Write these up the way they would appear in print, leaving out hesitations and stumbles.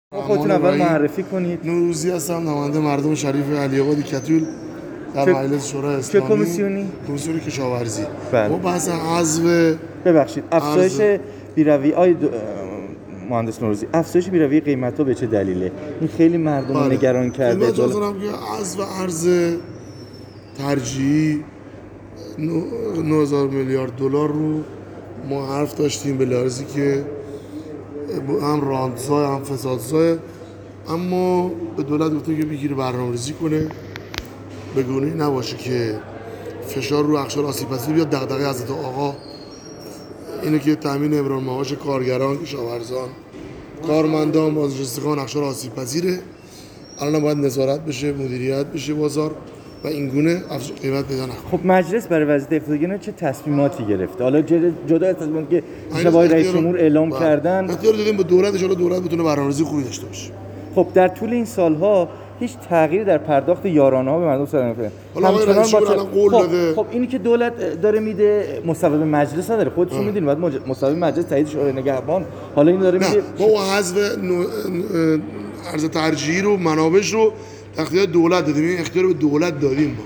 خودتون اول معرفی کنید. نوروزی هستم، نماینده مردم شریف علی‌آباد کتول در مجلس شورای اسلامی. چه کمیسیونی؟ کمیسیون کشاورزی. بله. ما بحث حذف ببخشید افزایش بیروی مهندس نوروزی، افزایش بیروی قیمت‌ها به چه دلیله؟ این خیلی مردم رو نگران کرده. خدمت عرض کنم که حذف ارز ترجیحی 9000 میلیارد دلار رو ما حرف داشتیم به لحاظی که هم راندزای هم فسادزای، اما به دولت گفتیم که بگیره برنامه‌ریزی کنه، به گونه‌ای نباشه که فشار رو اقشار آسیب‌پذیر بیاد. دغدغه حضرت آقا اینه که تامین ابرام معاش کارگران، کشاورزان، کارمندان، بازنشستگان اقشار آسیب‌پذیره. الان باید نظارت بشه، مدیریت بشه بازار و این گونه افزایش قیمت پیدا نکنه. خب مجلس برای وضعیت اقتصادی چه تصمیماتی گرفته؟ حالا جدا از تصمیماتی که دیشب آقای رئیس جمهور اعلام کردن، اختیار دادیم به دولت، ان شاءالله دولت بتونه برنامه‌ریزی خوبی داشته باشه. خب در طول این سالها هیچ تغییری در پرداخت یارانه‌ها به مردم صورت نگرفته. حالا آقای رئیس جمهور الان قول داده. خب اینی که دولت داره میده مصوبه مجلس نداره. خودتون میدونید بعد مصوبه مجلس تایید شورای نگهبان، حالا این داره میده. ما حذف ارز ترجیحی رو، منابعش رو اختیار دولت دادیم، این اختیار به دولت دادیم.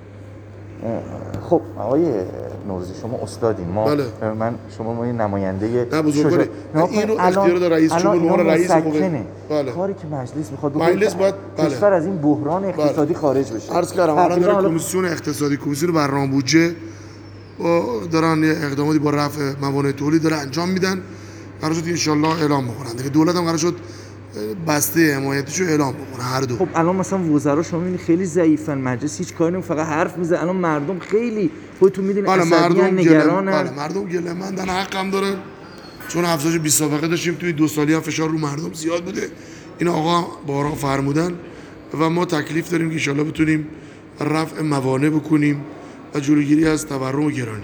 خب آقای نوروزی شما استادین، ما یه نماینده نه بزرگواری اینو اختیار داره رئیس جمهور، رئیس قوه. کاری که مجلس میخواد بکنه کشور از این بحران اقتصادی خارج بشه. عرض کردم الان داره کمیسیون اقتصادی، کمیسیون برنامه بودجه دارن اقداماتی با رفع موانع تولید داره انجام میدن. قرار شد ان شاءالله اعلام بکنن دیگه. دولت هم قرار شد بسته حمایتیشو اعلام بکنه هر دو. خب الان مثلا وزرا شما میبینید خیلی ضعیفن، مجلس هیچ کاری نمیکنه، فقط حرف میزنه. الان مردم خیلی خودتون میدونید عصبی نگرانن. مردم گله‌مندن، حق هم دارن، چون افزایش بی سابقه داشتیم توی 2 سالی هم فشار رو مردم زیاد بوده. این آقا بارها فرمودن و ما تکلیف داریم که ان شاءالله بتونیم رفع موانع بکنیم و جلوگیری از تورم و گرانی.